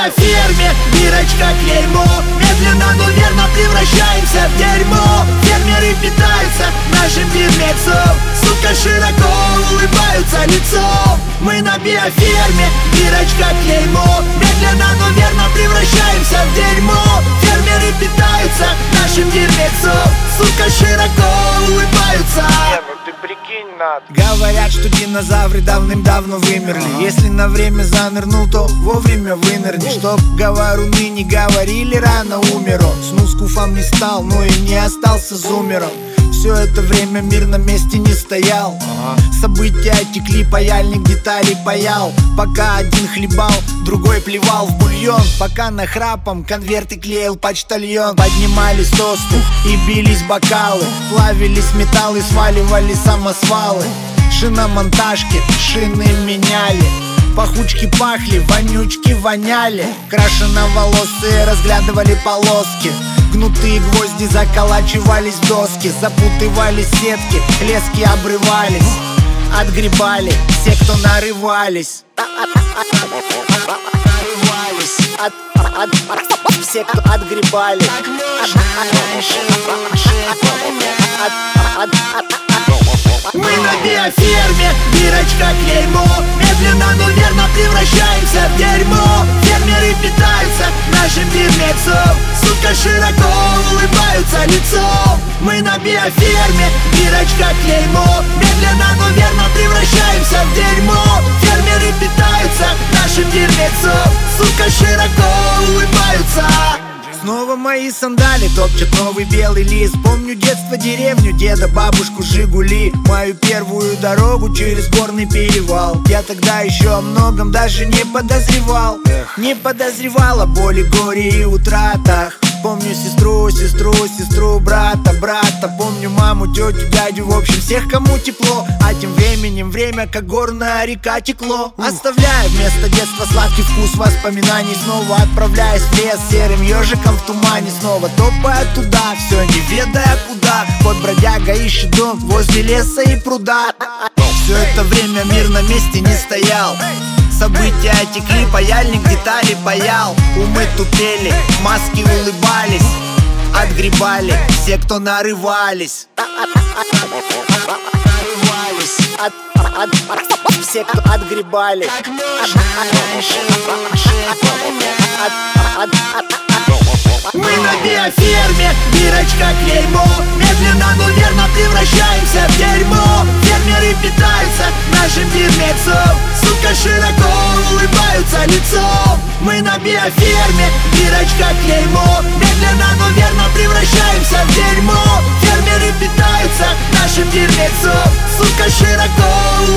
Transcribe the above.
биоферме, дырочка клеймо. Медленно, но верно превращаемся в дерьмо. Фермеры питаются нашим дерьмецом, сука, широко улыбаются лицом. Мы на биоферме, дырочка клеймо. Медленно, но верно превращаемся в дерьмо. Фермеры питаются нашим дерьмецом, сука, широко улыбаются. Ты прикинь, надо. Говорят, что динозавры давным-давно вымерли. Если на время занырнул, то вовремя вынырни. Чтоб говоруны не говорили, рано умер он. Снус куфом не стал, но и не остался зумером. Все это время мир на месте не стоял. События текли, паяльник деталей паял. Пока один хлебал, другой плевал в бульон. Пока нахрапом конверты клеил почтальон. Поднимались тосты и бились бокалы. Плавились металлы, сваливали самосвалы. Шиномонтажки шины меняли. Пахучки пахли, вонючки воняли. Крашеноволосые разглядывали полоски. Гнутые гвозди заколачивались в доски. Запутывались сетки, лески обрывались. Отгребали все, кто нарывались. Все, кто отгребали. Мы на биоферме, дырочка клеймо. Медленно, но верно превращаемся в дерьмо. Фермеры питаются нашим дерьмецом, сука, широко улыбаются лицом. Мы на биоферме, дырочка клеймо. Медленно, но верно превращаемся в дерьмо. Фермеры питаются нашим дерьмецом, сука, широко улыбаются. Снова мои сандали топчат новый белый лист. Помню детство, деревню, деда, бабушку, Жигули. Мою первую дорогу через горный перевал. Я тогда еще о многом даже не подозревал. Не подозревал о боли, горе и утратах. Помню сестру, брата. Помню маму, тетю, дядю, в общем всех, кому тепло. А тем временем время, как горная река, текло. Оставляя вместо детства сладкий вкус воспоминаний. Снова отправляясь в лес серым ежиком в тумане. Снова топая туда, все не ведая куда. Вот бродяга ищет дом возле леса и пруда. Все это время мир на месте не стоял. События текли, паяльник детали паял. Умы тупели, маски улыбались. Отгребали все, кто нарывались. Все, кто отгребали. Мы на биоферме, дырочка клеймо. Медленно, но верно превращаемся в дерьмо. Фермеры питаются нашим дерьмецом, сука, широко улыбаются лицом. Мы на биоферме, дырочка клеймо. Медленно, но верно превращаемся в дерьмо. Фермеры питаются нашим дерьмецом, сука, широко